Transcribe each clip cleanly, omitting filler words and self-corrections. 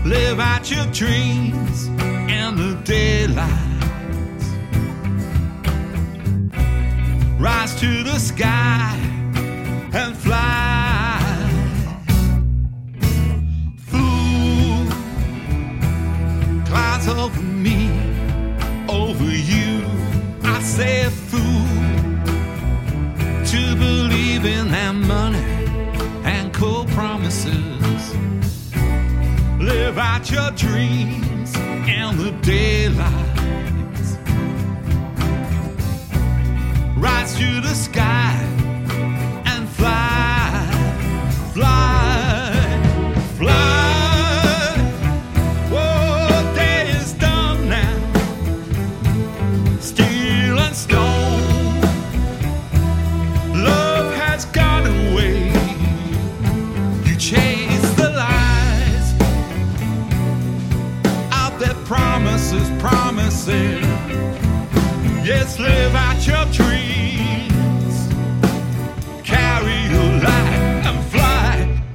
Live out your dreams in the daylight. Rise to the sky and fly. Fool, clouds over me, over you. I say fool, to believe in that money and cold promises. Live out your dreams in the daylight. Rise to the sky and fly, fly, fly. Whoa, day is done now. Steel and stone. Love has gone away. You chase the lies of their promises, promises. Yes, live out your dreams. Carry your light and fly.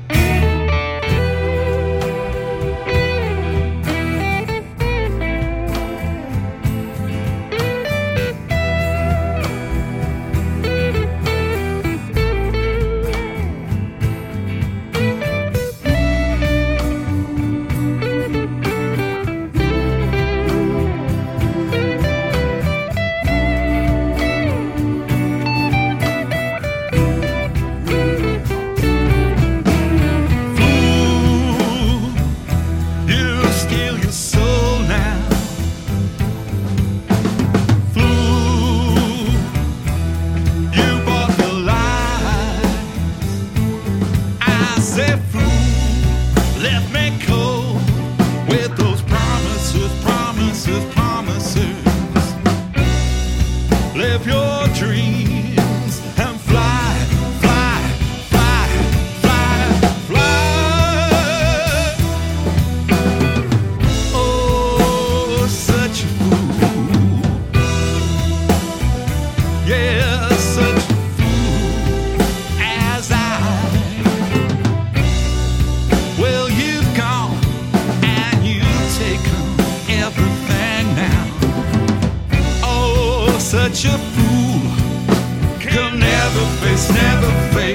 Live your dreams and fly, fly, fly, fly, fly. Oh, such a fool. Yeah, such a fool as I. Well, you've gone and you've taken everything now. Such a fool could never face, never face.